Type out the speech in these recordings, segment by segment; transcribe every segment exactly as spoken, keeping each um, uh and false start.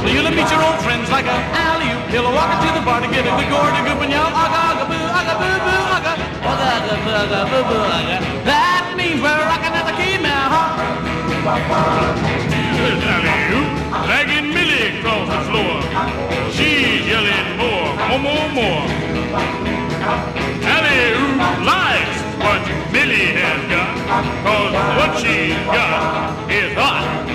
Well, you'll meet your old friends like a alley-oop. He'll walk into the bar to get a good gourd and goop and yell, aga, aga, boo, aga, boo, boo, aga, aga, aga, boo, aga, boo, boo, aga. That means we're rocking at the key now, huh? Alley-oop, dragging Millie across the floor. She's yelling more, more, more, more. Alley-oop likes what Millie has got, cause what she's got is hot.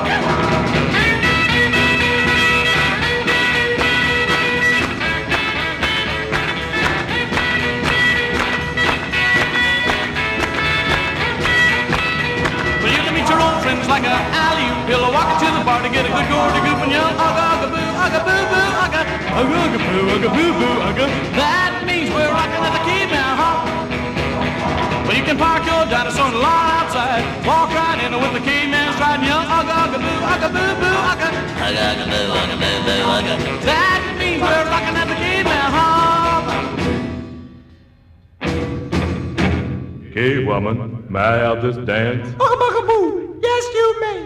Like a alley-oop, he'll walk into the bar to get a good gourd and goop and yell, aga, aga, boo, aga, boo, boo, aga, aga, aga, boo, aga, boo, boo, aga. That means we're rocking at the key now, huh? Well, you can park your dinosaur on the lawn outside, walk right in with the key man stride and yell, aga, aga, boo, aga, boo, boo, aga, aga, aga, boo, aga, boo, boo, aga. That means we're rocking at the key now, huh? Hey, woman, may I have this dance? Bugga, bugga, boo. Yes, you may.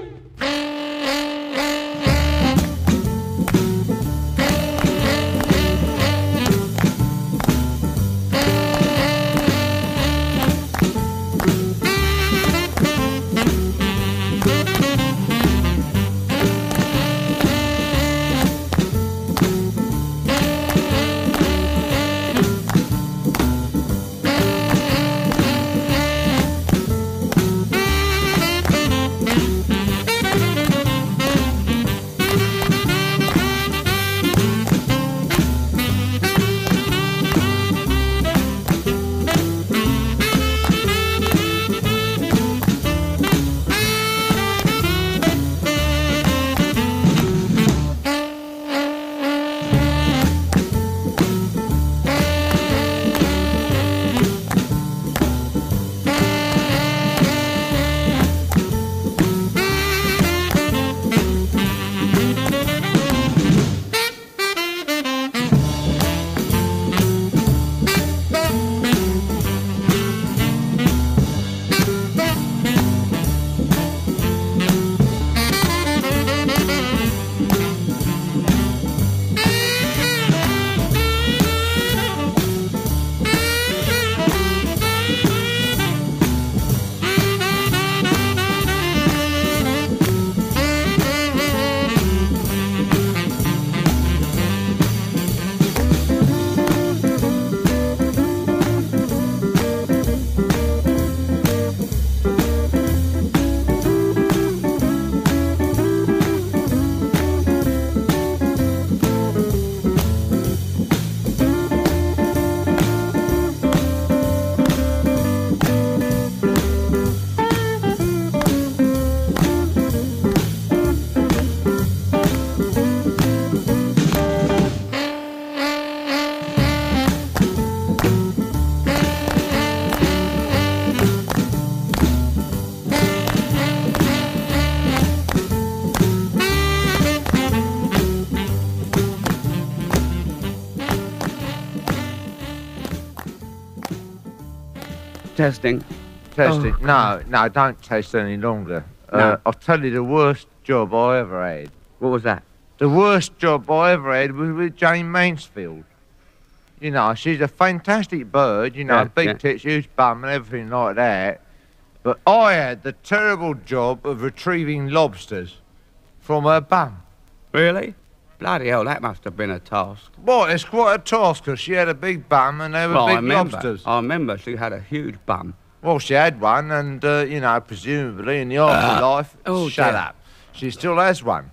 Testing. Testing. Oh. No, no, don't test any longer. No. Uh, I'll tell you the worst job I ever had. What was that? The worst job I ever had was with Jane Mansfield. You know, she's a fantastic bird, you know, Yeah, big yeah. tits, huge bum and everything like that. But I had the terrible job of retrieving lobsters from her bum. Really? Bloody hell, that must have been a task. Well, it's quite a task because she had a big bum and they were Well, I big remember. lobsters. I remember she had a huge bum. Well, she had one, and, uh, you know, presumably in the afterlife, oh, shut dear. up, she still has one.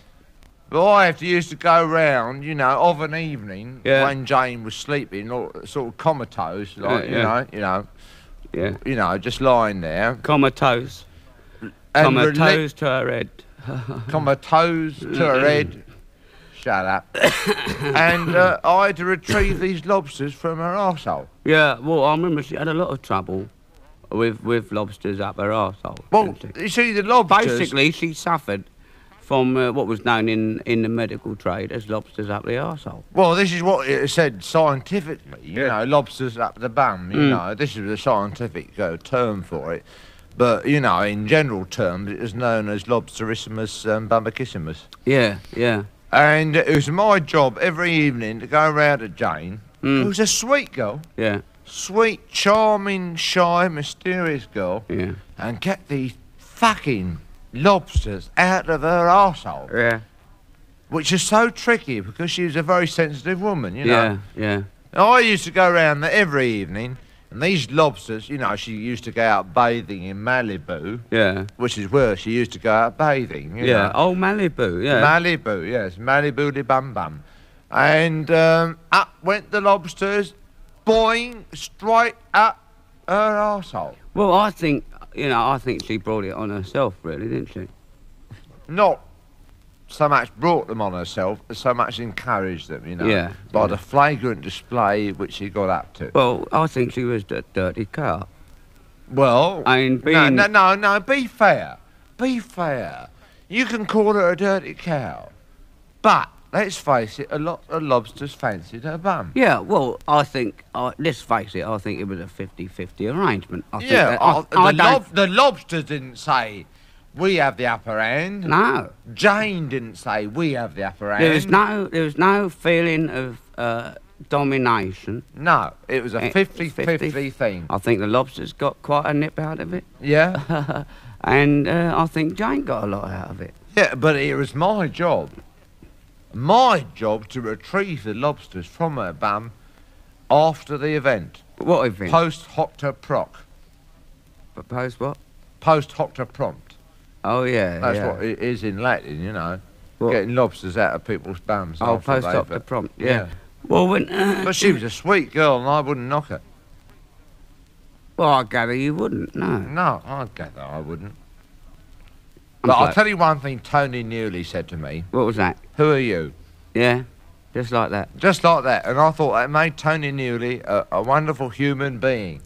But I have to used to go round, you know, of an evening Yeah. when Jane was sleeping, or sort of comatose, like, Yeah, you yeah. know, you know, Yeah. you know, just lying there. Comatose. And Comatose to her head. rela- comatose to her head. Shut up. And uh, I had to retrieve these lobsters from her arsehole. Yeah, well, I remember she had a lot of trouble with, with lobsters up her arsehole. Well, didn't she? you see, the lobsters... Basically, she suffered from uh, what was known in, in the medical trade as lobsters up the arsehole. Well, this is what it said scientifically, you Yeah. know, lobsters up the bum, you Mm. know, this is a scientific uh, term for it. But, you know, in general terms, it is known as Lobsterissimus um, bumbacissimus. Yeah, yeah. And it was my job every evening to go round to Jane, Mm. who was a sweet girl, Yeah, sweet, charming, shy, mysterious girl, yeah, and get these fucking lobsters out of her arsehole, yeah, which is so tricky because she was a very sensitive woman, you know. yeah, yeah. And I used to go round there every evening, and these lobsters, you know, she used to go out bathing in Malibu, Yeah, which is where she used to go out bathing, you yeah. know. Oh, Malibu, yeah. Malibu, yes, Malibu de Bum Bum. And um, up went the lobsters, boing, straight up her arsehole. Well, I think, you know, I think she brought it on herself, really, didn't she? Not so much brought them on herself, as so much encouraged them, you know, Yeah, by yeah. the flagrant display which she got up to. Well, I think she was a dirty car. Well, I mean, no, being- no, no, no, be fair. Be fair. You can call her a dirty cow, but let's face it, a lot of lobsters fancied her bum. Yeah, well, I think, uh, let's face it, I think it was a fifty-fifty arrangement. I think Yeah, that- I, uh, I the, don't- lob- the lobsters didn't say, we have the upper hand. No. Jane didn't say, we have the upper hand. There was no, there was no feeling of uh, domination. No, it was a Eh, fifty-fifty thing. I think the lobsters got quite a nip out of it. Yeah? And uh, I think Jane got a lot out of it. Yeah, but it was my job. My job to retrieve the lobsters from her bum after the event. What event? Post hocta proc. Post what? Post hocta prompt. Oh, yeah, That's yeah. what it is in Latin, you know. What? Getting lobsters out of people's bums. Oh, after post they've- op the prompt, yeah. Yeah. Well, when... Uh, But she was a sweet girl and I wouldn't knock her. well, I gather you wouldn't, no. No, I gather I wouldn't. I'm But I'll glad- tell you one thing Tony Newley said to me. What was that? Who are you? Yeah, just like that. Just like that. And I thought that made Tony Newley a, a wonderful human being.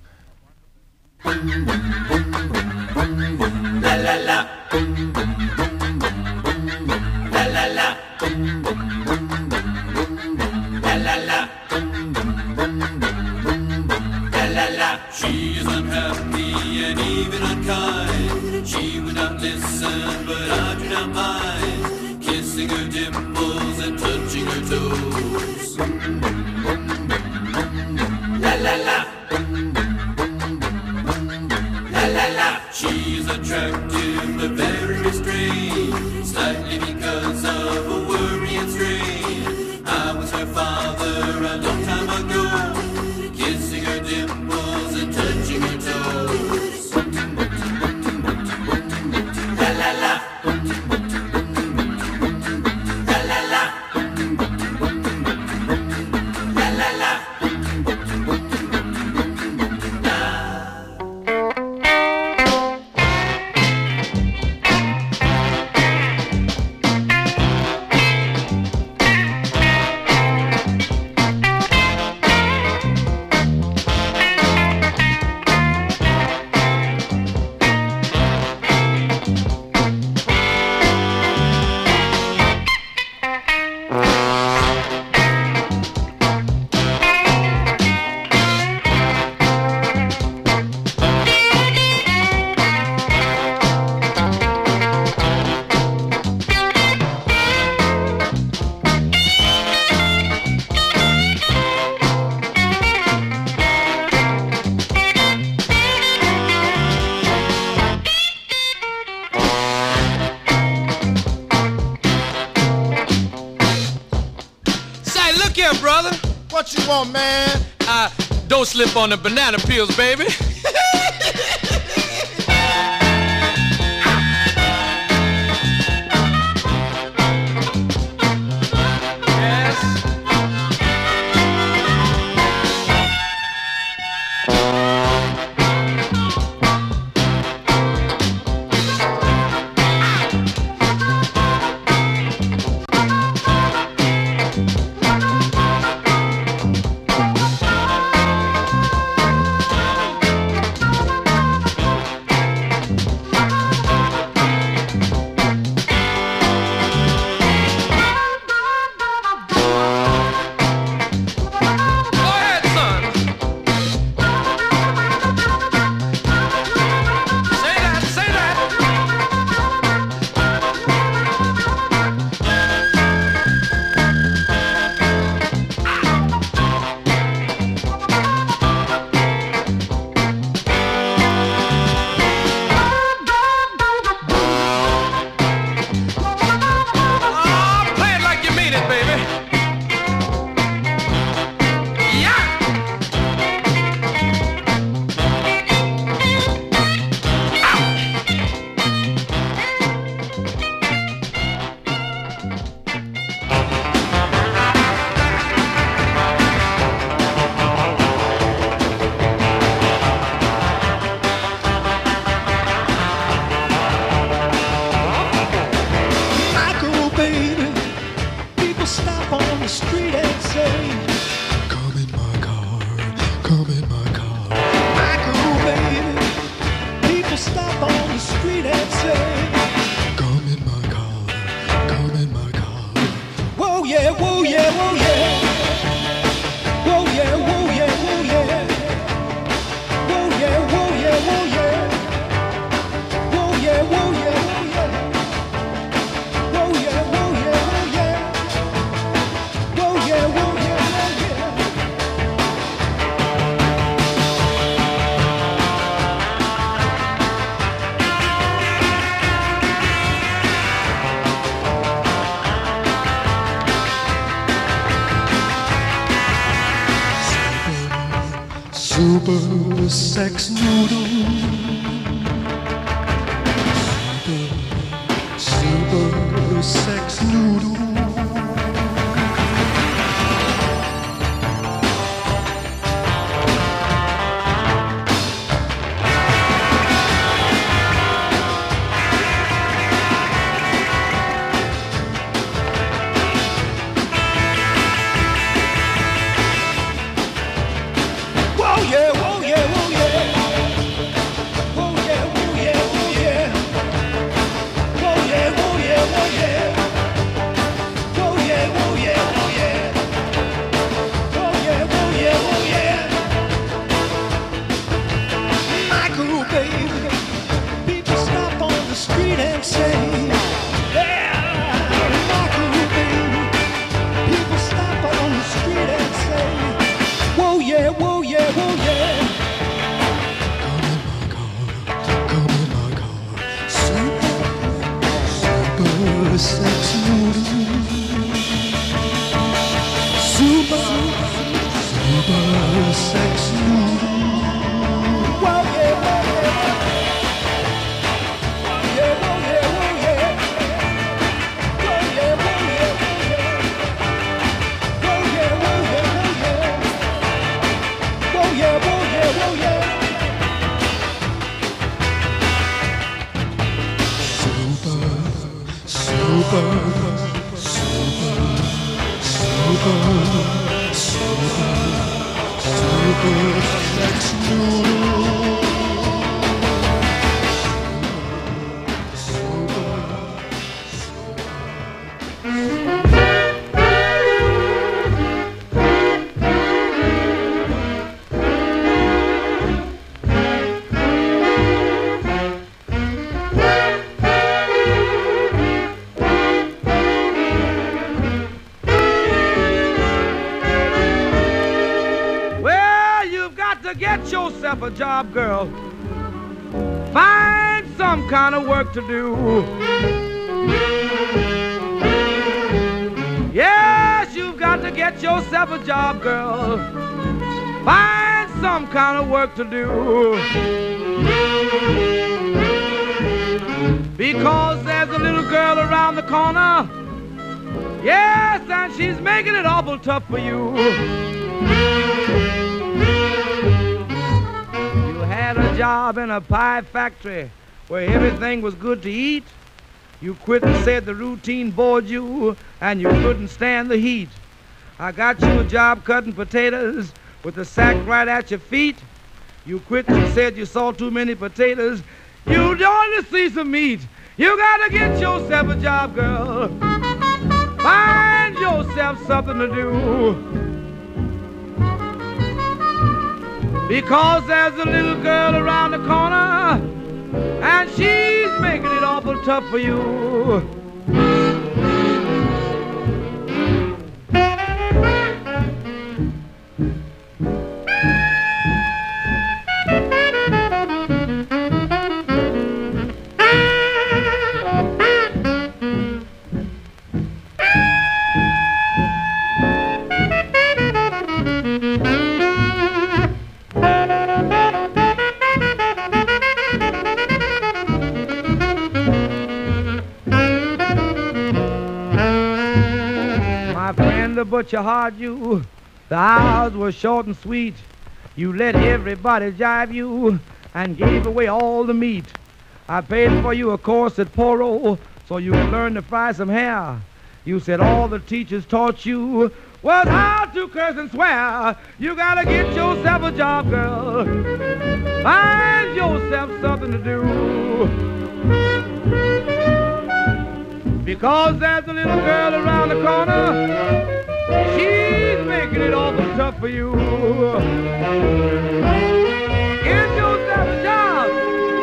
She's unhappy and even unkind. She would not listen, but I do not mind. Kissing her dimples and touching her toes. La la la. La la la. She's attractive but very restrained, slightly because of a worry and strain. I was her father a long time ago, kissing her dimples and touching her toes. La la la. La la la. La la la. Say, look here, brother. What you want, man? Uh, don't slip on the banana peels, baby. Yes. baby. People stop on the street and say, come in my car, come in my car. Michael, baby. People stop on the street and say, come in my car, come in my car. Whoa, yeah, whoa, yeah, whoa, yeah. Whoa, yeah, whoa, yeah, whoa, yeah. Whoa, yeah, whoa, yeah, whoa, yeah. Whoa, yeah, whoa, yeah, whoa, yeah. Whoa, yeah, whoa, yeah, whoa, yeah. Whoa, yeah, whoa, yeah, whoa, yeah. Super sex noodle. Super, super sex noodle. Whoa, yeah, whoa, yeah, whoa, yeah. Whoa, yeah, whoa, yeah, whoa, yeah. Whoa, yeah, whoa, yeah, whoa, yeah. Whoa, yeah, whoa, yeah, whoa, yeah. Whoa, yeah, whoa, yeah, whoa, yeah. Michael, baby, people stop on the street and say, yeah, Michael, baby, people stop on the street and say, whoa, yeah, whoa, yeah, whoa, yeah. Come in my car, come in my car. Super, super sex noodle. Super, super sex noodle. Whoa, yeah, whoa, yeah. Yeah, whoa, yeah, whoa, yeah. Whoa, yeah, whoa, yeah, whoa, yeah. Whoa, yeah, whoa, yeah, whoa, yeah. Whoa, yeah, whoa, yeah, whoa, yeah. Super, super, super, super, super, super sex noodle. Well, you've got to get yourself a job, girl. Find some kind of work to do. Yes, you've got to get yourself a job, girl. Find some kind of work to do. Because there's a little girl around the corner. Yes, and she's making it awful tough for you. You had a job in a pie factory where everything was good to eat. You quit and said the routine bored you and you couldn't stand the heat. I got you a job cutting potatoes with the sack right at your feet. You quit and said you saw too many potatoes. You joined to see some meat. You gotta get yourself a job, girl. Find yourself something to do. Because there's a little girl around the corner and she's making it awful tough for you. The butcher hired you, the hours were short and sweet. You let everybody jive you and gave away all the meat. I paid for you a course at Poro so you could learn to fry some hair. You said all the teachers taught you was how to curse and swear. You gotta get yourself a job, girl. Find yourself something to do. Because there's a little girl around the corner. She's making it awful tough for you. Get yourself a job.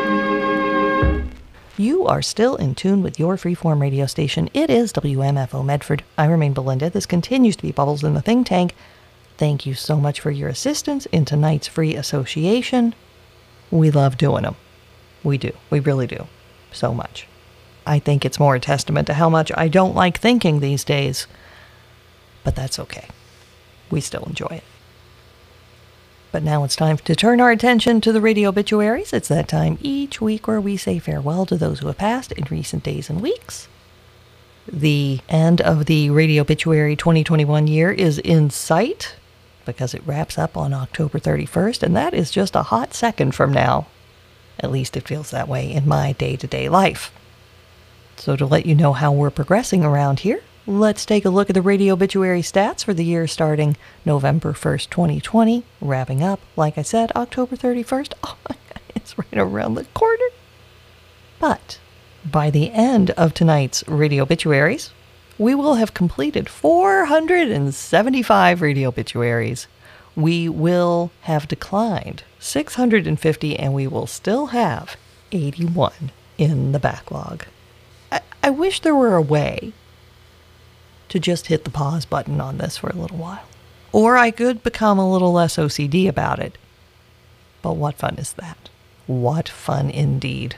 You are still in tune with your freeform radio station. It is W M F O Medford. I remain Belinda. This continues to be Bubbles in the Think Tank. Thank you so much for your assistance in tonight's free association. We love doing them. We do. We really do. So much. I think it's more a testament to how much I don't like thinking these days. But that's okay. We still enjoy it. But now it's time to turn our attention to the radio obituaries. It's that time each week where we say farewell to those who have passed in recent days and weeks. The end of the radio obituary twenty twenty-one year is in sight because it wraps up on October thirty-first, and that is just a hot second from now. At least it feels that way in my day-to-day life. So to let you know how we're progressing around here, let's take a look at the radio obituary stats for the year starting November first, twenty twenty, wrapping up, like I said, October thirty-first. Oh my God, it's right around the corner. But by the end of tonight's radio obituaries, we will have completed four hundred seventy-five radio obituaries. We will have declined six hundred fifty, and we will still have eighty-one in the backlog. I, I wish there were a way to just hit the pause button on this for a little while. Or I could become a little less O C D about it. But what fun is that? What fun indeed.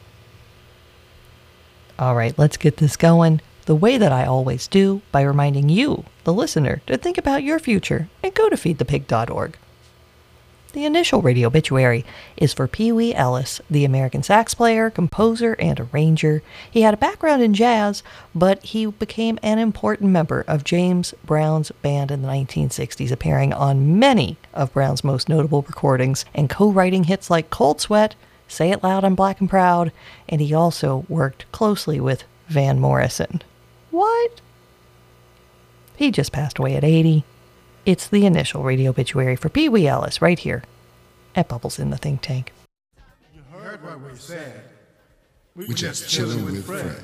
All right, let's get this going the way that I always do, by reminding you, the listener, to think about your future and go to feed the pig dot org. The initial radio obituary is for Pee Wee Ellis, the American sax player, composer, and arranger. He had a background in jazz, but he became an important member of James Brown's band in the nineteen sixties, appearing on many of Brown's most notable recordings and co-writing hits like Cold Sweat, Say It Loud, I'm Black and Proud, and he also worked closely with Van Morrison. What? He just passed away at eighty. It's the initial radio obituary for Pee Wee Ellis right here at Bubbles in the Think Tank. You heard what we said. We We're just chilling with Fred.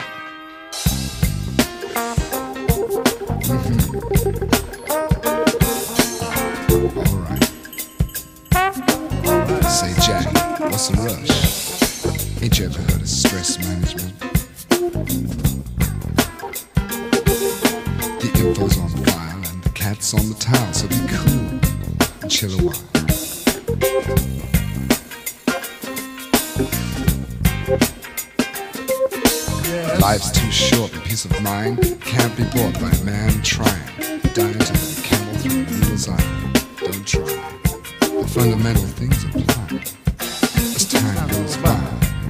Mm-hmm. All right. Say, Jack, what's the rush? Ain't you ever heard of stress management? The info's on file. Cat's on the towel, so be cool and chill a while. Yeah. Life's too short, and peace of mind can't be bought by a man trying. Dying to let a camel through a needle's eye. Don't try. The fundamental things apply as time goes by.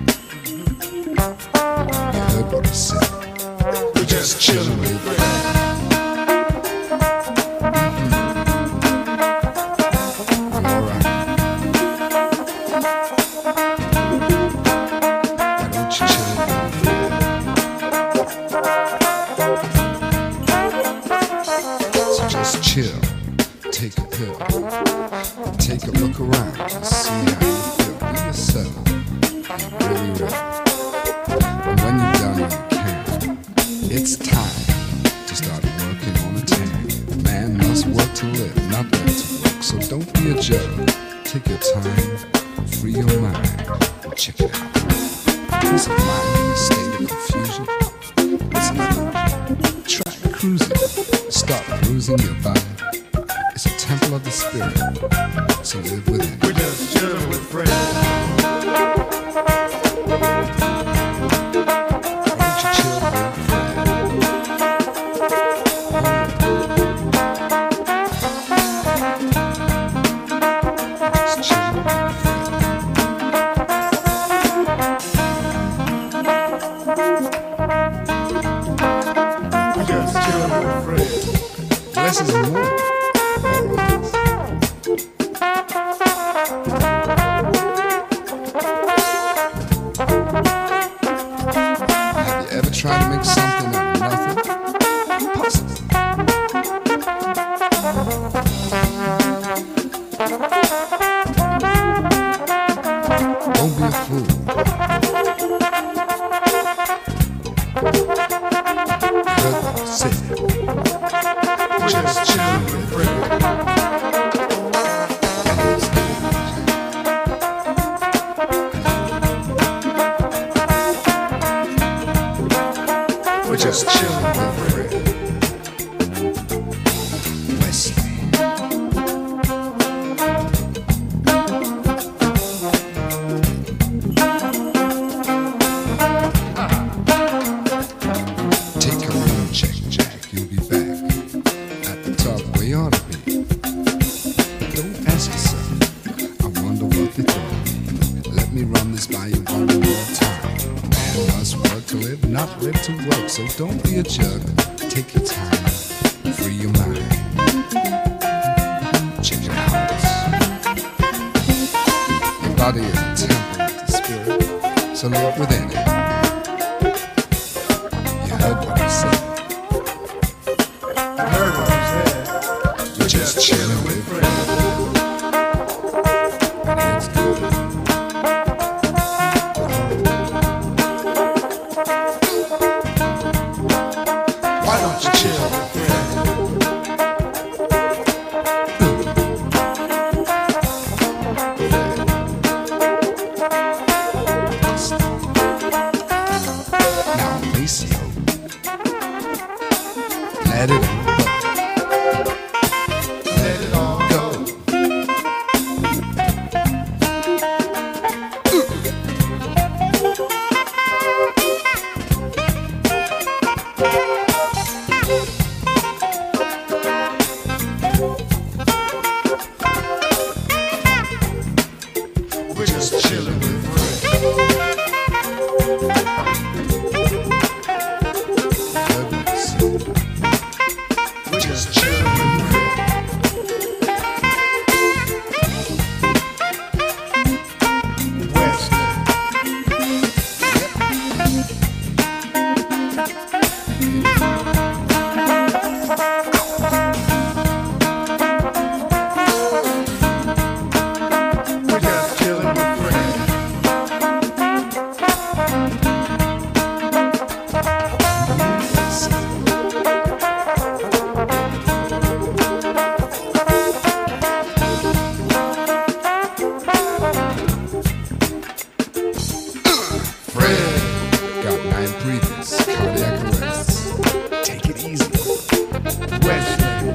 You heard what he said. We're just chilling with Fred. Chill, take a pill, take a look around and see how you feel. Be yourself, be really real. And when you're done and you can, it's time to start working on a tan. Man must work to live, not learn to work. So don't be a jerk. Take your time, free your mind, and check it out. Peace of mind in a state of confusion. It's nothing. Try cruising. Stop bruising your body. It's a temple of the spirit, so live within. We're just chilling with friends. Why don't you chill with friends? Just chill with friends. We're just chilling with friends. Less is more. Have you ever tried to make something out of nothing? just chillin' with Fred. We're just chillin' with Fred. Wesley. Take a room check, Jack. You'll be back at the top where you ought to be. Don't ask yourself, I wonder what they thought. Let me run this by you one more time. Man must work to live, not live to work. So don't be a jerk. Take your time, free your mind. Check it out. Your body is a temple of the spirit, so live within it. You heard what he said. I heard what he said. We're just chilling with Fred. And it's good. Why don't you chill with Fred? Now, Maceo, let it go. Let it all go. We're just chilling with Fred. Goodness. We're just chilling with Fred. Wesley. We're just chilling with Fred. Fred got nine previous cardiac arrests. Take it easy. Wesley.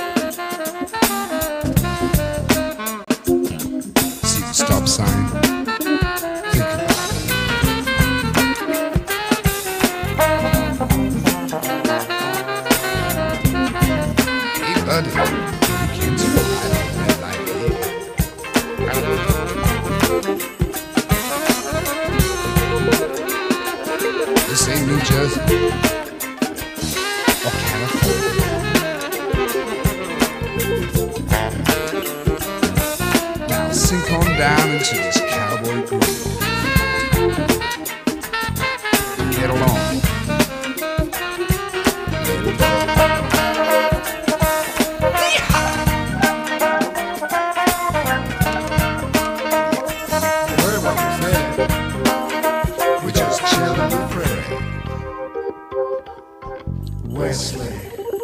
See the stop sign? Think about it. Hey, buddy. You came to the light of red light here. This ain't New Jersey or California. Now sink on down into this cowboy groove. Get along. Let it go. I heard what he said. We're just chilling with Fred. Wesley.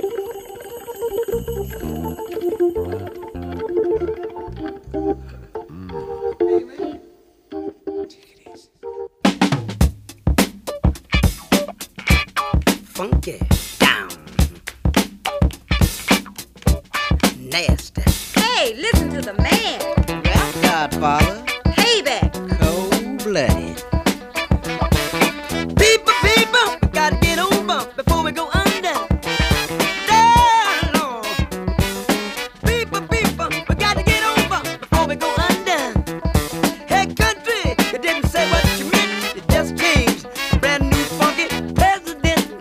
Funky down. Nasty. Hey, listen to the man. Rap Godfather. Payback. Cold-blooded. People, people, we gotta get over before we go under. Down, Lord. People, people, we gotta get over before we go under. Hey, country, you didn't say what you meant. You just changed. Brand new funky president.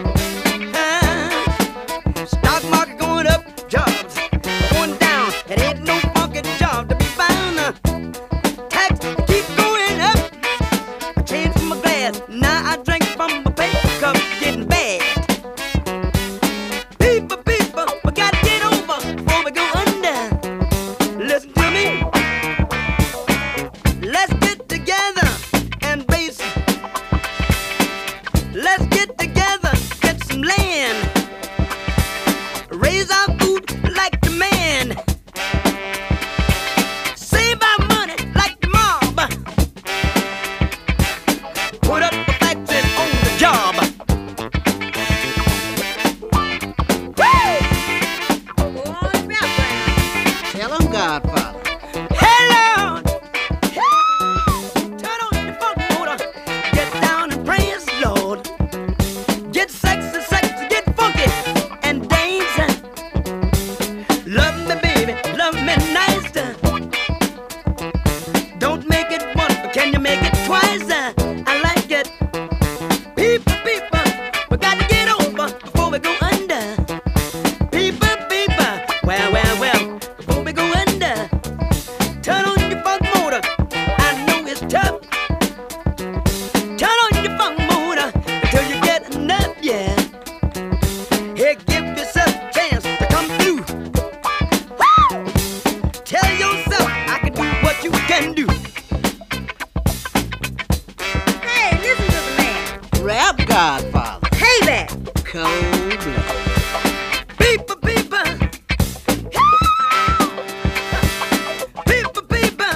Uh, stock market going up, jobs going down. It ain't no funky job to be found. can do. Hey, listen to the man. Rap Godfather. Payback. Cold blood. People, people. People, people.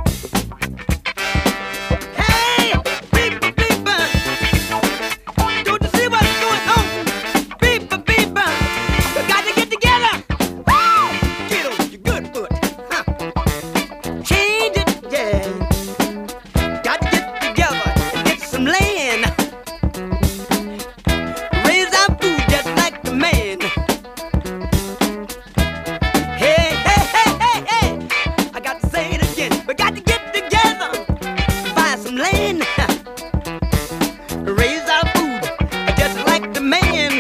Hey, people, people. Don't you see what's going on? People, people. You got to get together. Woo! Get on your good foot. Huh. Change it, yeah. Got to get together and get some land. Raise our food just like the man. Hey, hey, hey, hey, hey. I got to say it again. We got to get together, buy some land. Raise our food just like the man.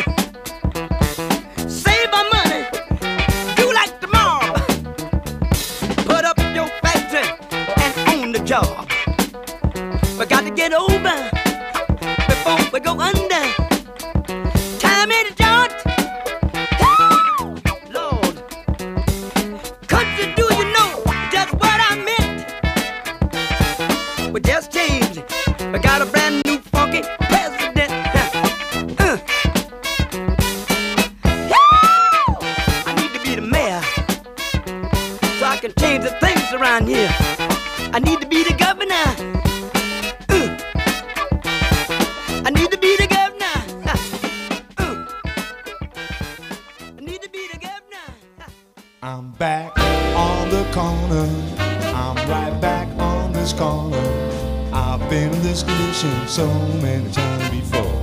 Save our money, do like the mob. Put up your factory and own the job. We got to get over before we go under. Time in the joint. Lord, country, do you know just what I meant? We just changed. We got a brand new funky president. Uh. I need to be the mayor so I can change the things around here. I need to be the governor. Uh. I need to be the governor. Uh. I need to be the governor. I'm back on the corner. I'm right back on this corner. I've been in this condition so many times before.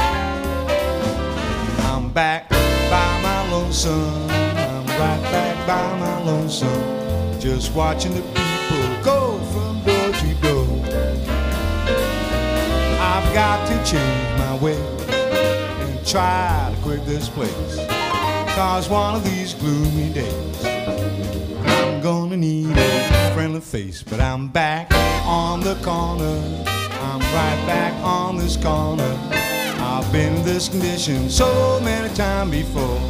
I'm back by my lonesome. I'm right back by my lonesome. Just watching the people go from door to door. I've got to change my way and try to quit this place. Cause one of these gloomy days I'm gonna need a friendly face. But I'm back on the corner. I'm right back on this corner. I've been in this condition so many times before.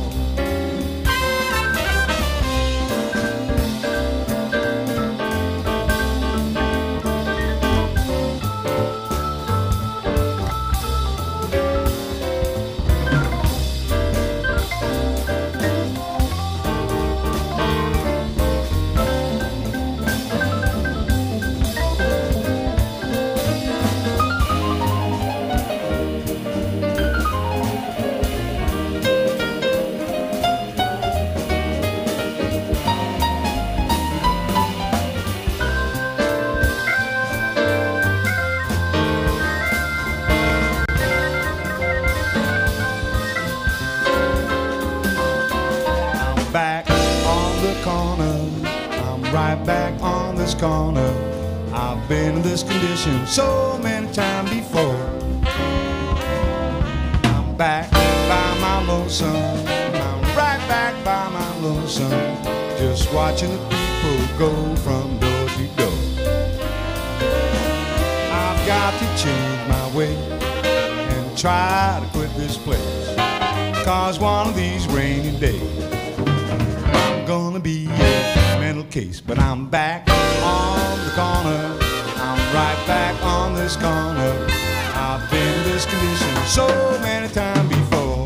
Back on the corner, I'm right back on this corner. I've been in this condition so many times before. I'm back by my lonesome. I'm right back by my lonesome. Just watching the people go from door to door. I've got to change my way and try to quit this place. Cause one of these rainy days gonna be a mental case. But I'm back on the corner. I'm right back on this corner. I've been in this condition so many times before.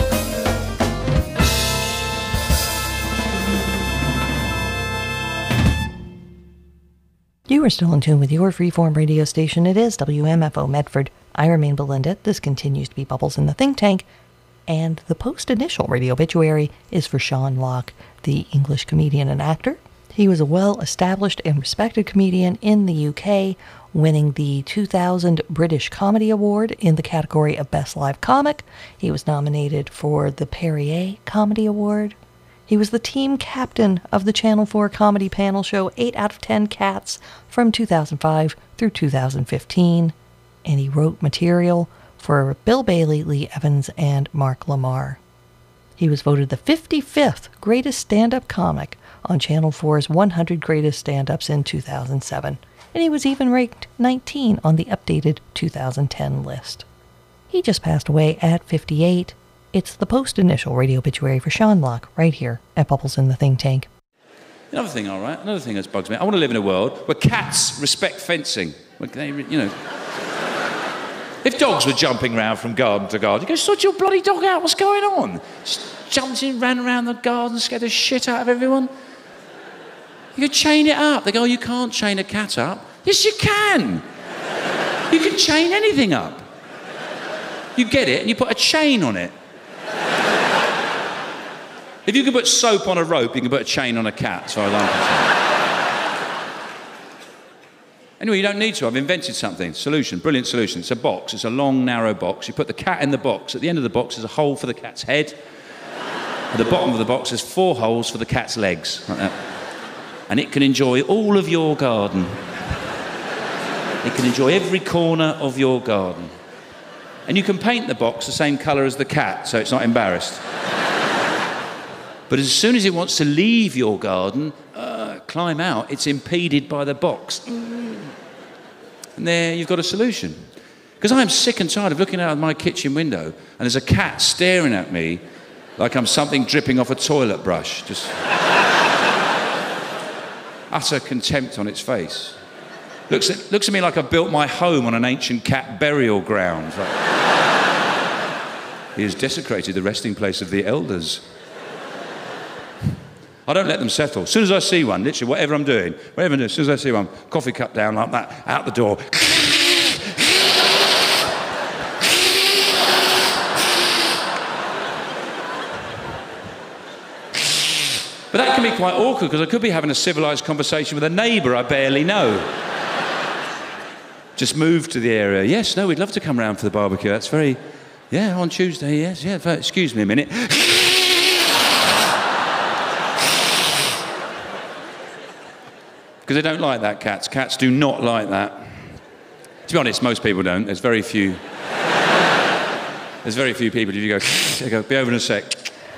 You are still in tune with your freeform radio station. It is W M F O Medford. I remain Belinda. This continues to be Bubbles in the Think Tank. And the post-initial radio obituary is for Sean Locke, the English comedian and actor. He was a well-established and respected comedian in the U K, winning the two thousand British Comedy Award in the category of Best Live Comic. He was nominated for the Perrier Comedy Award. He was the team captain of the Channel four comedy panel show eight out of ten Cats from two thousand five through two thousand fifteen, and he wrote material for Bill Bailey, Lee Evans, and Mark Lamar. He was voted the fifty-fifth greatest stand-up comic on Channel four's one hundred Greatest Stand-Ups in two thousand seven, and he was even ranked nineteen on the updated two thousand ten list. He just passed away at fifty-eight. It's the post-initial radio obituary for Sean Locke right here at Bubbles in the Think Tank. Another thing, all right, another thing that bugs me. I want to live in a world where cats respect fencing. Where they, you know... If dogs were jumping around from garden to garden, you go, sort your bloody dog out, what's going on? Just jumped in, ran around the garden, scared the shit out of everyone. You could chain it up. They go, oh, you can't chain a cat up. Yes, you can. You can chain anything up. You get it and you put a chain on it. If you can put soap on a rope, you can put a chain on a cat, so I like it. Anyway, you don't need to. I've invented something. Solution, brilliant solution. It's a box. It's a long, narrow box. You put the cat in the box. At the end of the box, there's a hole for the cat's head. At the bottom of the box, there's four holes for the cat's legs, like that. And it can enjoy all of your garden. It can enjoy every corner of your garden. And you can paint the box the same colour as the cat, so it's not embarrassed. But as soon as it wants to leave your garden, uh, climb out, it's impeded by the box. And there you've got a solution. Because I am sick and tired of looking out of my kitchen window and there's a cat staring at me like I'm something dripping off a toilet brush. Just utter contempt on its face. Looks at, looks at me like I've built my home on an ancient cat burial ground. Like, he has desecrated the resting place of the elders. I don't let them settle. As soon as I see one, literally, whatever I'm doing, whatever I'm doing, as soon as I see one, coffee cup down like that, out the door. But that can be quite awkward, because I could be having a civilised conversation with a neighbour I barely know. Just moved to the area. Yes, no, we'd love to come round for the barbecue. That's very... Yeah, on Tuesday, yes, yeah. Excuse me a minute. Because they don't like that, cats. Cats do not like that. To be honest, most people don't. There's very few... There's very few people, if you go... They go, be over in a sec.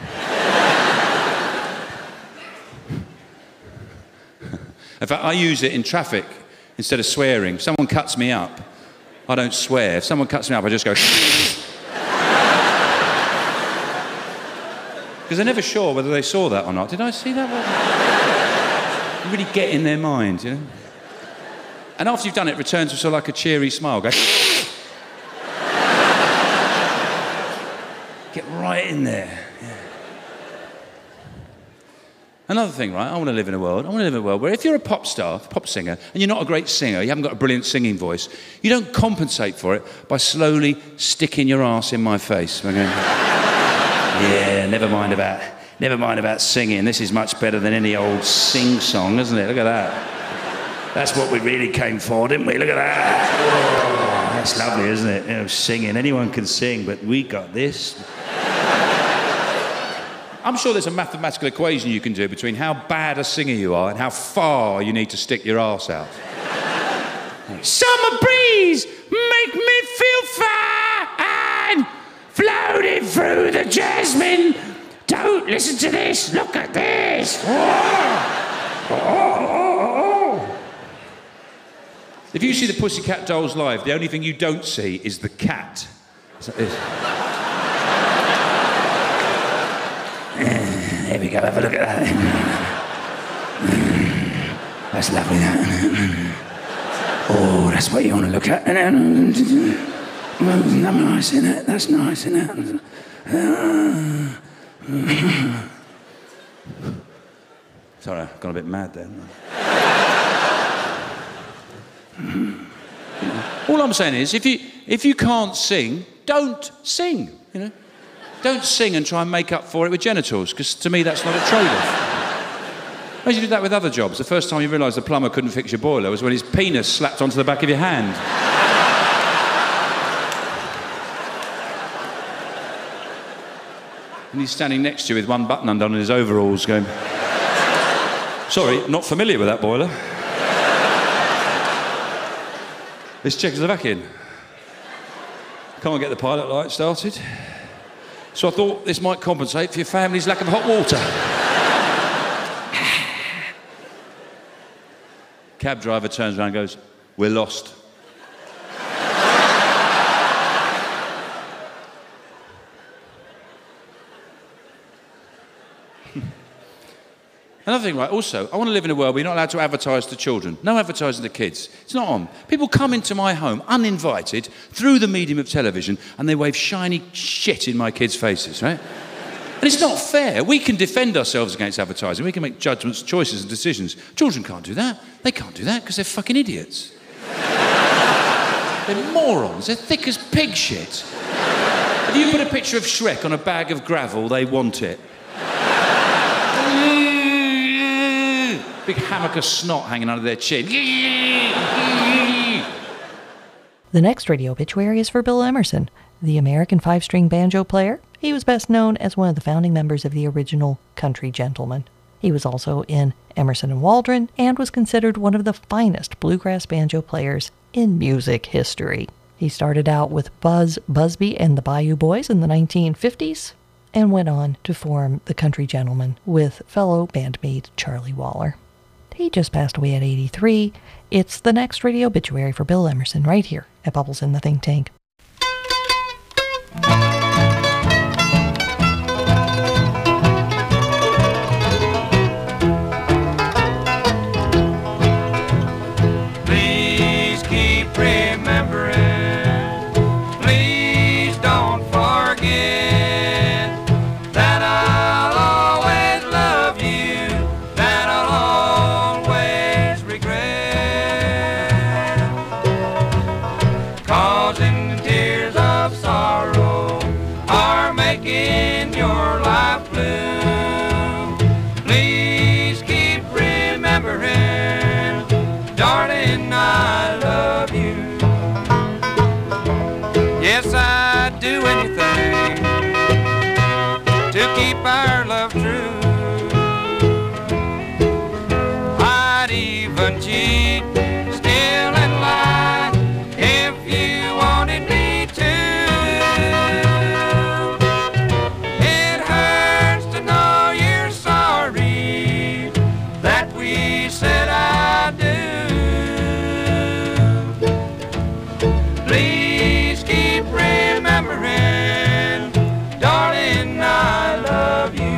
In fact, I use it in traffic instead of swearing. If someone cuts me up, I don't swear. If someone cuts me up, I just go... Because they're never sure whether they saw that or not. Did I see that? You really get in their mind, you know? And after you've done it, it returns with sort of like a cheery smile. Go... Get right in there. Yeah. Another thing, right? I want to live in a world. I want to live in a world where if you're a pop star, pop singer, and you're not a great singer, you haven't got a brilliant singing voice, you don't compensate for it by slowly sticking your ass in my face. Going, yeah, never mind about... Never mind about singing. This is much better than any old sing song, isn't it? Look at that. That's what we really came for, didn't we? Look at that. Oh, that's lovely, isn't it? You know, singing. Anyone can sing, but we got this. I'm sure there's a mathematical equation you can do between how bad a singer you are and how far you need to stick your arse out. Summer breeze, make me feel fine, floating through the jasmine. Don't listen to this, look at this. Oh. Oh, oh, oh. If you see the Pussycat Dolls live, the only thing you don't see is the cat. It's like this. There we go, have a look at that. That's lovely, that. Oh, that's what you want to look at. That's nice, isn't it? That's nice, isn't it? Sorry, I've gone a bit mad there. All I'm saying is, if you if you can't sing, don't sing. You know, don't sing and try and make up for it with genitals, because to me that's not a trade-off. Imagine you did that with other jobs. The first time you realised the plumber couldn't fix your boiler was when his penis slapped onto the back of your hand. And he's standing next to you with one button undone in his overalls going, sorry, not familiar with that boiler. It's Czechoslovakian. Can't get the pilot light started. So I thought this might compensate for your family's lack of hot water. Cab driver turns around and goes, we're lost. Another thing, right, also, I want to live in a world where you're not allowed to advertise to children. No advertising to kids. It's not on. People come into my home uninvited through the medium of television and they wave shiny shit in my kids' faces, right? And it's not fair. We can defend ourselves against advertising. We can make judgments, choices and decisions. Children can't do that. They can't do that because they're fucking idiots. They're morons. They're thick as pig shit. If you put a picture of Shrek on a bag of gravel, they want it. Big hammock of snot hanging under their chin. The next radio obituary is for Bill Emerson, the American five-string banjo player. He was best known as one of the founding members of the original Country Gentlemen. He was also in Emerson and Waldron and was considered one of the finest bluegrass banjo players in music history. He started out with Buzz Busby and the Bayou Boys in the nineteen fifties and went on to form the Country Gentlemen with fellow bandmate Charlie Waller. He just passed away at eighty-three. It's the next radio obituary for Bill Emerson right here at Bubbles in the Think Tank. Please keep remembering, please don't forget that I'll always love you, that I'll always regret causing tears of sorrow or making your life blue. Please keep remembering, darling, I love you. Yes, I'd do anything to keep our love true. I'd even cheat, steal and lie if you wanted me to. It hurts to know you're sorry that we said I do. Please keep remembering, darling, I love you.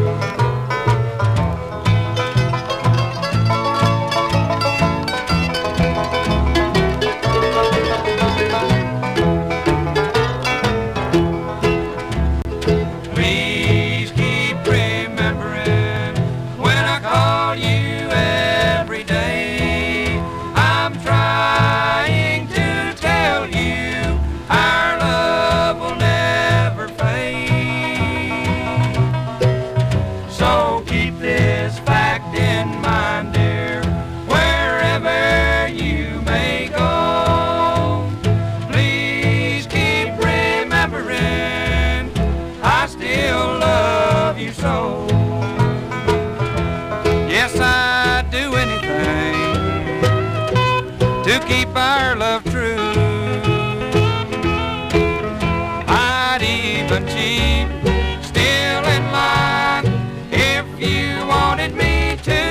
Please keep remembering when I call you every day. I'm trying to tell you our love will never fade. So keep this fact in mind, dear, wherever you may go. Please keep remembering, I still love you so. Yes, I'd do anything to keep our love true. I'd even cheat, steal and lie if you wanted me to.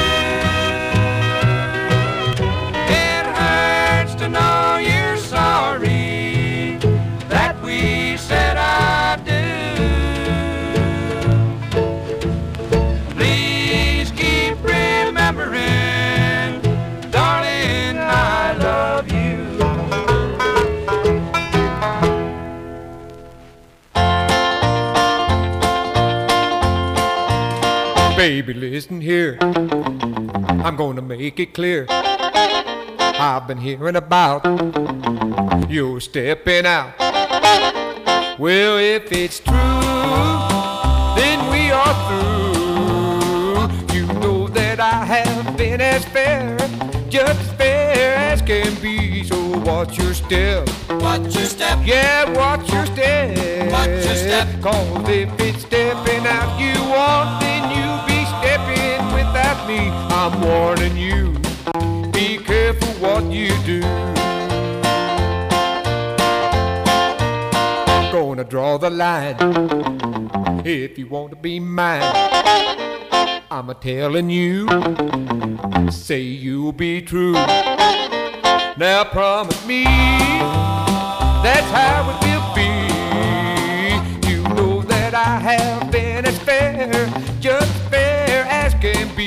It hurts to know you're sorry that we said I do. Please keep remembering, darling, I love you. Baby, listen here, I'm gonna make it clear. I've been hearing about you stepping out. Well, if it's true, then we are through. You know that I have been as fair, just as fair as can be. So watch your step. Watch your step. Yeah, watch your step. Watch your step. Cause if it's stepping out you want, then you be stepping without me. I'm warning you, be careful what you do. Gonna draw the line if you want to be mine. I'm a telling you, say you'll be true. Now promise me, that's how it will be. You know that I have been as fair, just as fair as can be.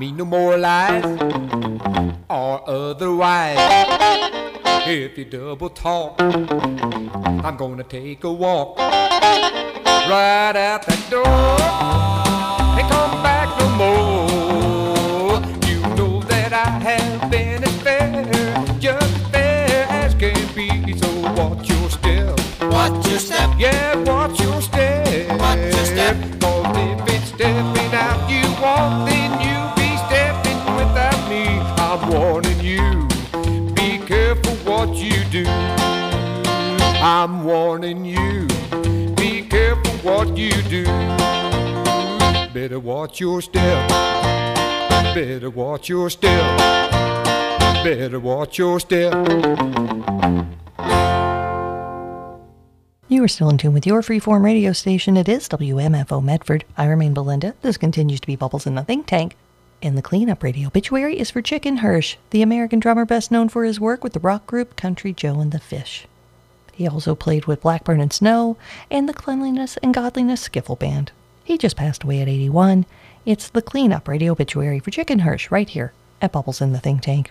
mean no more lies or otherwise. If you double talk, I'm gonna take a walk right out that door and come back no more. You know that I have been as fair, just fair as can be. So watch your step, Watch your step, yeah, watch your step. watch your step. Cause if it's stepping out you want, then you be stepping without me. I'm warning you, be careful what you do. I'm warning you, be careful what you do. Better watch your step, better watch your step, better watch your step. You are still in tune with your freeform radio station. It is W M F O Medford. I remain Belinda. This continues to be Bubbles in the Think Tank. And the cleanup radio obituary is for Chicken Hirsch, the American drummer best known for his work with the rock group Country Joe and the Fish. He also played with Blackburn and Snow and the Cleanliness and Godliness Skiffle Band. He just passed away at eighty-one. It's the cleanup radio obituary for Chicken Hirsch right here at Bubbles in the Think Tank.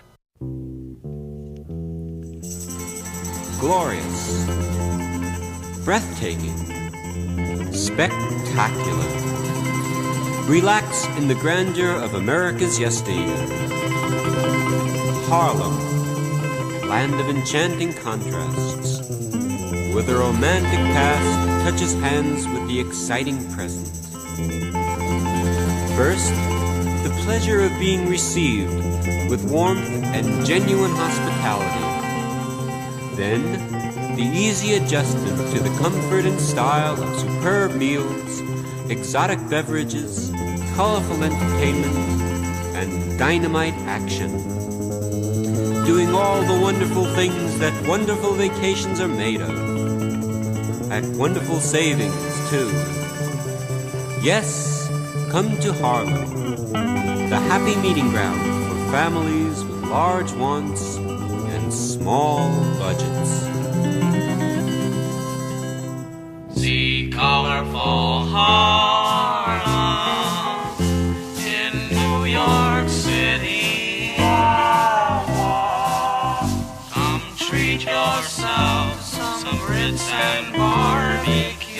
Glorious, breathtaking, spectacular. Relax in the grandeur of America's yesteryear. Harlem, land of enchanting contrasts, where the romantic past touches hands with the exciting present. First, the pleasure of being received with warmth and genuine hospitality. Then, the easy adjustment to the comfort and style of superb meals, exotic beverages, colorful entertainment, and dynamite action. Doing all the wonderful things that wonderful vacations are made of. At wonderful savings, too. Yes, come to Harlem, the happy meeting ground for families with large wants and small budgets. See colorful Harlem in New York City. Come treat yourselves some Ritz and barbecue.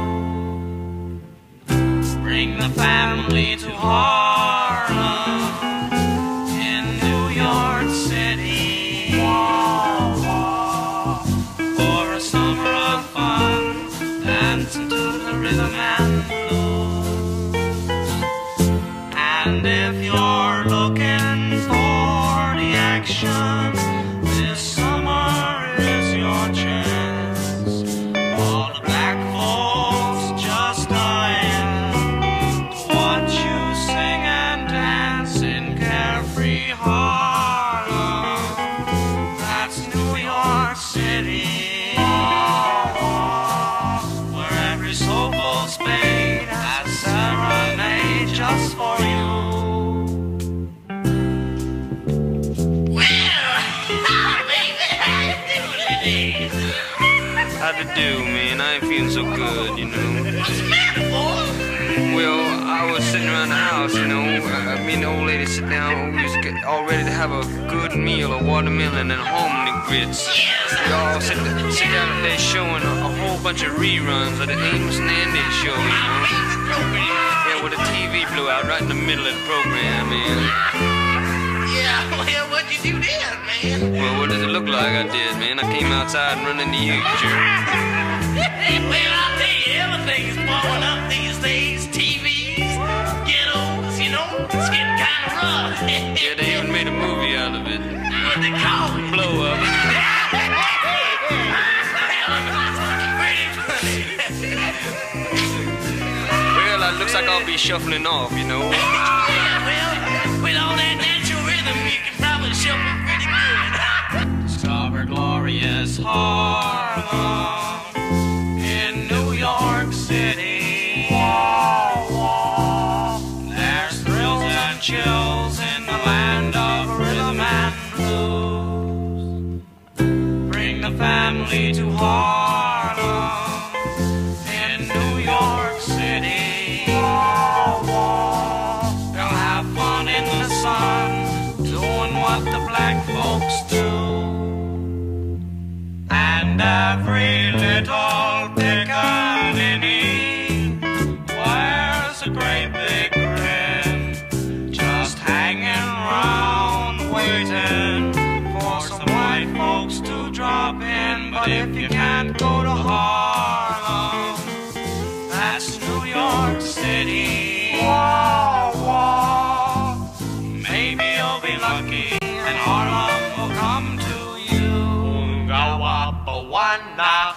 Bring the family to Harlem in New York City for a summer of fun, dancing to the rhythm and blues. And if you're looking for the action, this summer is your chance. All the black folks just dying to watch you sing and dance in carefree Harlem. That's New York City, where every soulful spade has serenade just for you. How'd it do, man? I ain't feeling so good, you know. What's the matter, boy? Well, I was sitting around the house, you know. Uh, me and the old lady sit down. We was get all ready to have a good meal, a watermelon and hominy grits. We all sit, sit down and they're showing a, a whole bunch of reruns of the Amos and Andy show, you know. Yeah, well, the T V blew out right in the middle of the program, man. Yeah, well, what'd you do then, man? Well, what does it look like I did, man? I came outside and run into you, jerk. Well, I'll tell you, everything's blowing up these days. T Vs, ghettos, you know, it's getting kind of rough. Yeah, they even made a movie out of it. What they call it? Blow Up. Pretty funny. Well, it looks like I'll be shuffling off, you know. Yeah, well, with all that natural rhythm, you can probably shuffle pretty good. Discover glorious Harlem in New York City. There's thrills and chills in the land of rhythm and blues. Bring the family to Harlem in New York City. They'll have fun in the black folks do. And every little pickaninny wears a great big grin, just hanging around waiting for some white folks to drop in. But if you can't go to Harlem, that's New York City. Wah, wah. Maybe you'll be lucky and Harlem will come to you. Go up a one now.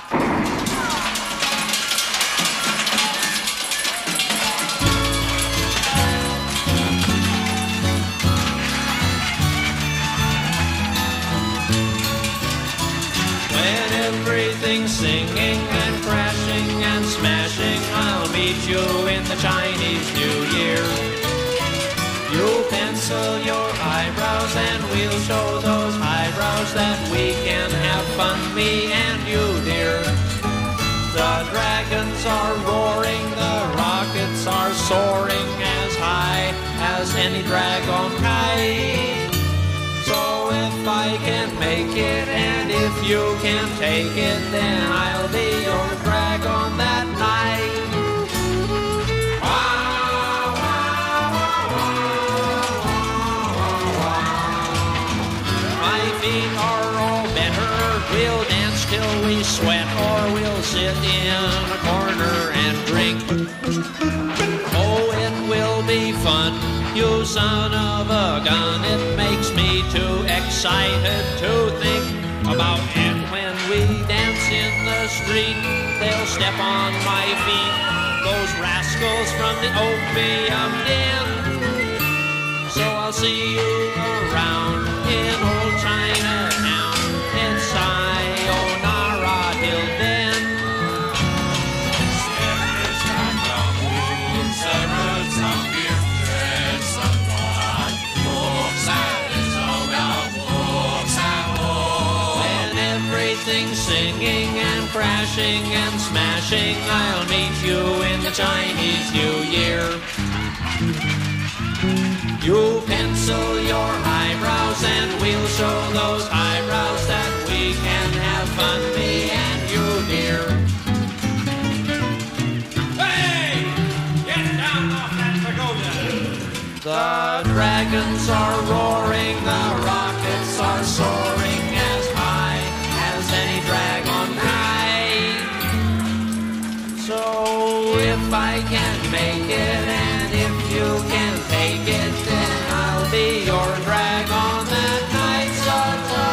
When everything's singing and crashing and smashing, I'll meet you in the Chinese New Year. You pencil your eyebrows and we'll show those eyebrows that we can have fun, me and you, dear. The dragons are roaring, the rockets are soaring as high as any dragon kite. So if I can make it and if you can take it, then I'll be your dragon that night. My feet are all better, we'll dance till we sweat, or we'll sit in a corner and drink. Oh, it will be fun, you son of a gun. It makes me too excited to think about it. When we dance in the street, they'll step on my feet, those rascals from the opium den. So I'll see you around in old Chinatown, in Sayonara till then. When everything's singing and crashing and smashing, I'll meet you in the Chinese New Year. You pencil your eyebrows and we'll show those eyebrows that we can have fun, me and you, dear. Hey! Get down off that pagoda! The dragons are roaring, the rockets are soaring as high as any dragon kite. So if I can make it and if you can take it, then I'll be your dragon that night. Such a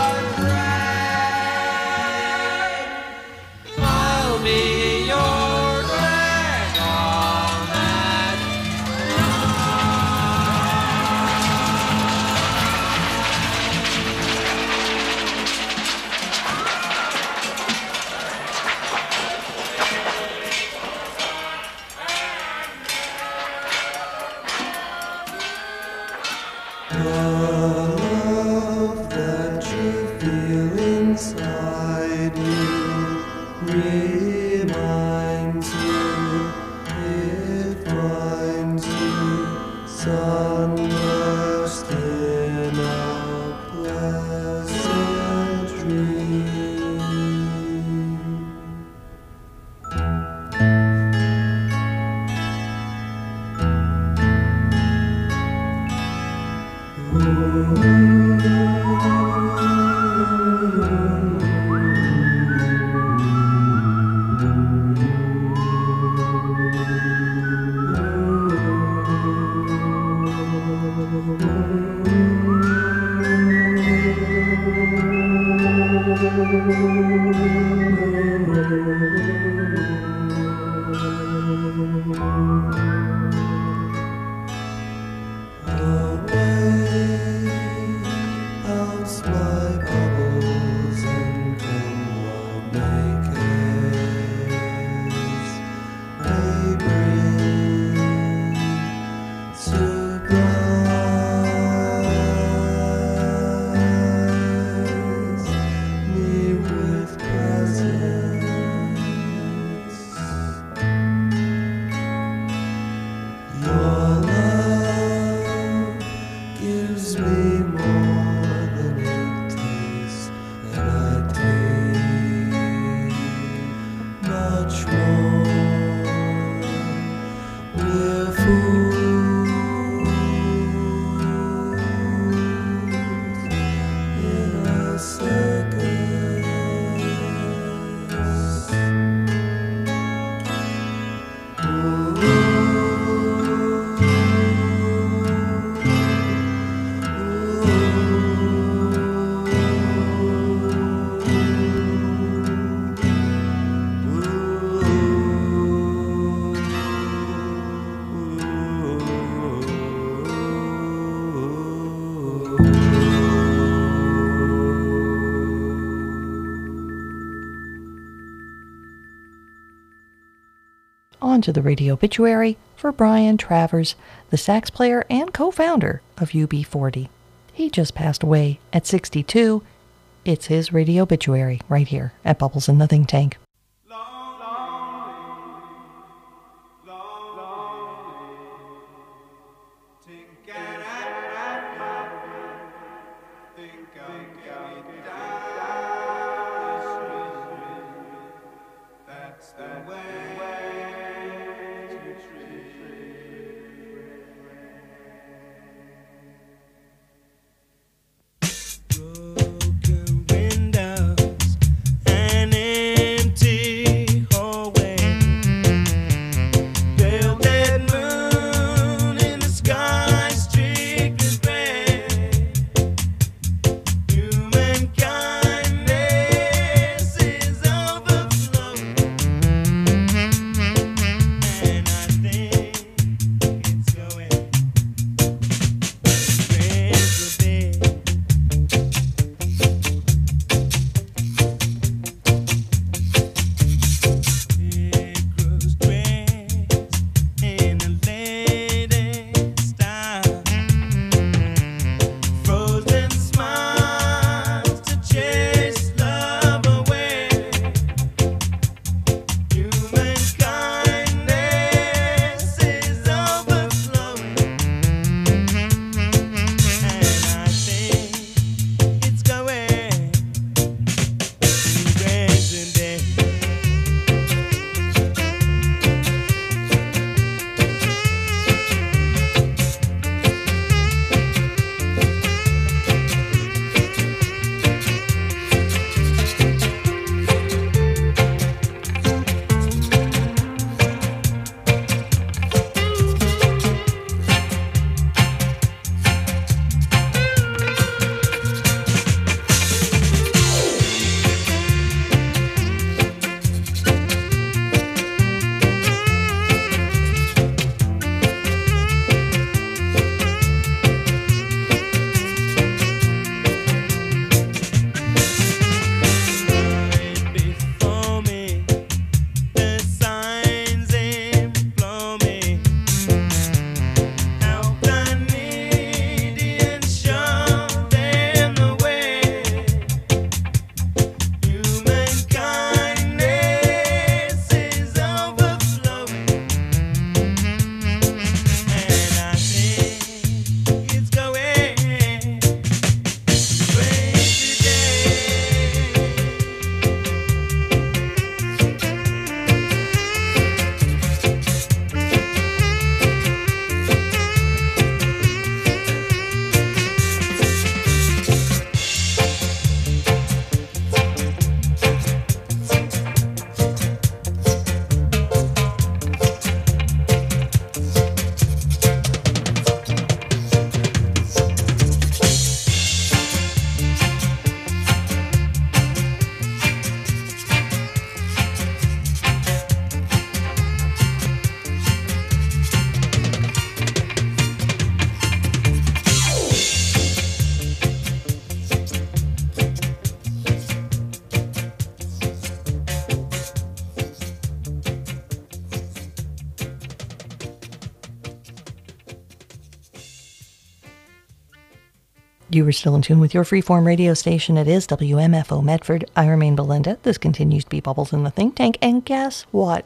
drag. I'll be your dragon that The love that you feel inside you reminds you, it finds you sunburst in a pleasant dream. Your love gives me more than on to the radio obituary for Brian Travers, the sax player and co-founder of U B forty. He just passed away at sixty-two. It's his radio obituary right here at Bubbles in the Think Tank. You were still in tune with your freeform radio station. It is W M F O Medford. I remain Belinda. This continues to be Bubbles in the Think Tank. And guess what?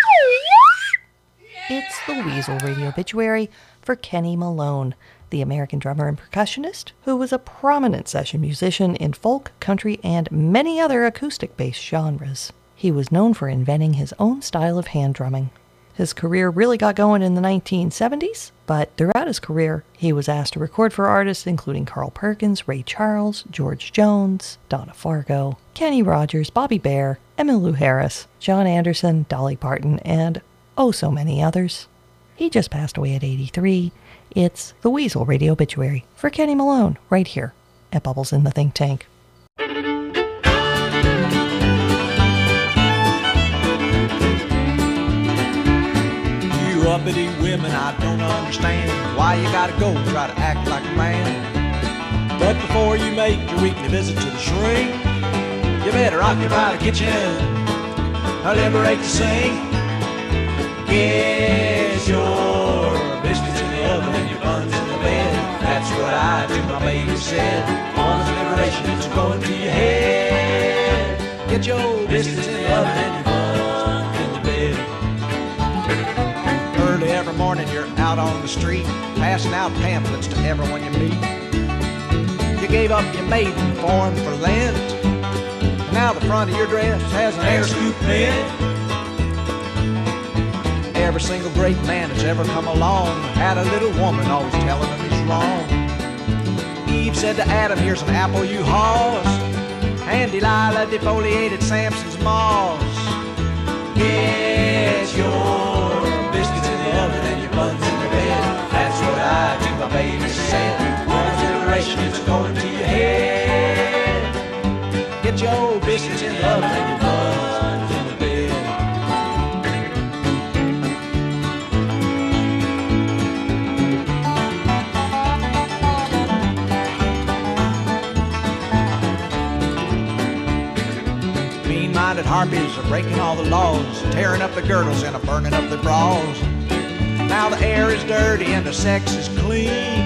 It's the Weasel Radio obituary for Kenny Malone, the American drummer and percussionist who was a prominent session musician in folk, country, and many other acoustic-based genres. He was known for inventing his own style of hand drumming. His career really got going in the nineteen seventies, but throughout his career, he was asked to record for artists including Carl Perkins, Ray Charles, George Jones, Donna Fargo, Kenny Rogers, Bobby Bare, Emmylou Harris, John Anderson, Dolly Parton, and oh so many others. He just passed away at eighty-three. It's the Weasel Radio obituary for Kenny Malone right here at Bubbles in the Think Tank. You uppity women, I don't understand why you gotta go try to act like a man. But before you make your weekly visit to the shrink, you better occupy the kitchen, liberate the sink. Get your biscuits in the oven and your buns in the bed. That's what I do, my baby said. Woman's liberation is going to your head. Get your biscuits in the oven and your buns in the bed. Early every morning you're out on the street, passing out pamphlets to everyone you meet. You gave up your maiden form for Lent, and now the front of your dress has an air scoop pin. Every single great man that's ever come along had a little woman always telling him he's wrong. Eve said to Adam, here's an apple you haws, and Delilah defoliated Samson's maws. Get your biscuits in the oven and your buns in the bed. That's what I do, my baby said. Woman's liberation is going to your head. Get your biscuits in the oven and your buns in the bed. Mean-minded harpies are breaking all the laws, tearing up the girdles and a burning up the bras. Now the air is dirty and the sex is clean.